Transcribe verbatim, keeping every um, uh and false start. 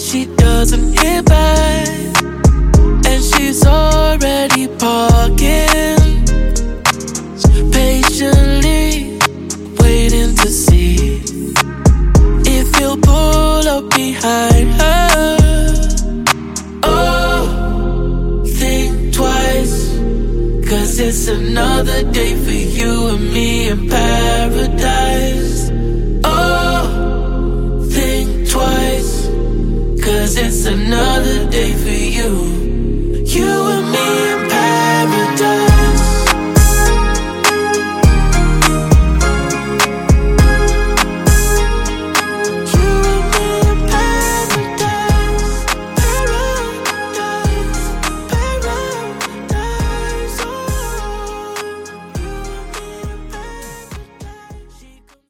she doesn't hear back, and she's already parking, patiently waiting to see if you'll pull up behind her. Oh, think twice, cause it's another day for you and me in paradise. Oh, think twice, cause it's another day for you